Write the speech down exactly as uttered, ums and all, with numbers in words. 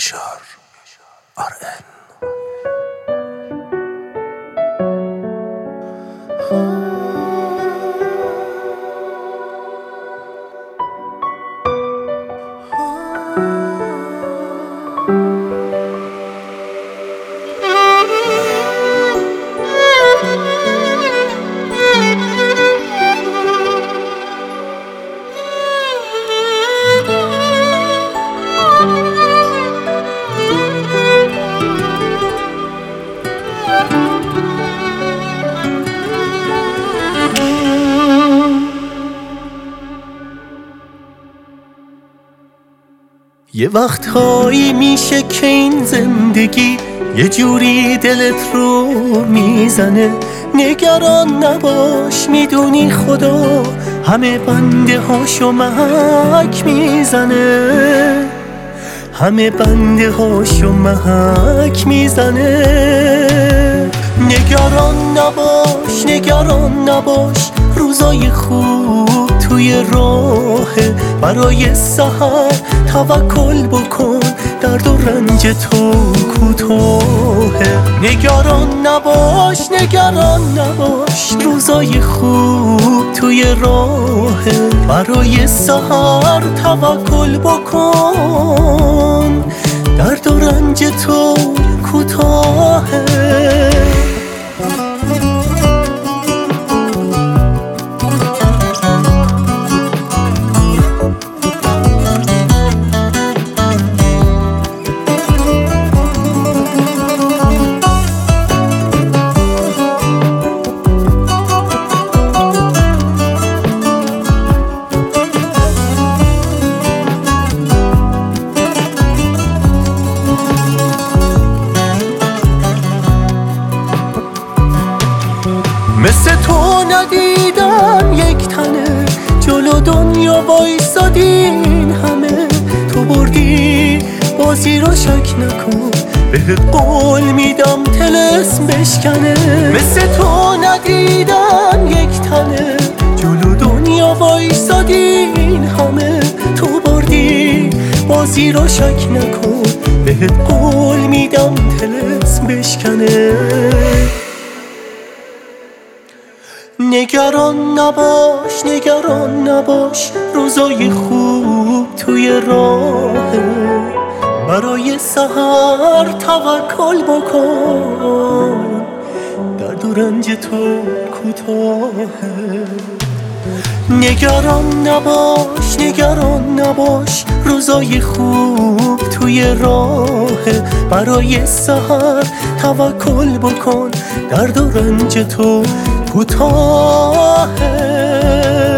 یاشار آر ان. یه وقتهایی میشه که این زندگی یه جوری دلت رو میزنه. نگران نباش، میدونی خدا همه بنده هاشو محک میزنه، همه بنده هاشو محک میزنه. نگران نباش، نگران نباش، روزای خوب توی راهه. برای سحر توکل بکن، درد و رنج تو کوتاهه. نگران نباش، نگران نباش، روزای خوب توی راهه. برای سحر توکل بکن، درد و رنج تو کوتاهه. مثل تو ندیدم یک تنه، جلو دنیا وایسادین همه. تو بردی بازی رو شک نکن، بهت قول میدم طلسم بشکنه. مثل تو ندیدم یک تنه، جلو دنیا وایسادین همه. تو بردی بازی رو شک نکن، بهت قول میدم طلسم بشکنه. نگران نباش، نگران نباش، روزای خوب توی راهه. برای سحر توکل بکن، درد و رنج تو کوتاهه. نگران نباش، نگران نباش، روزای خوب توی راهه. برای سحر توکل بکن، درد و رنج تو کوتاهه.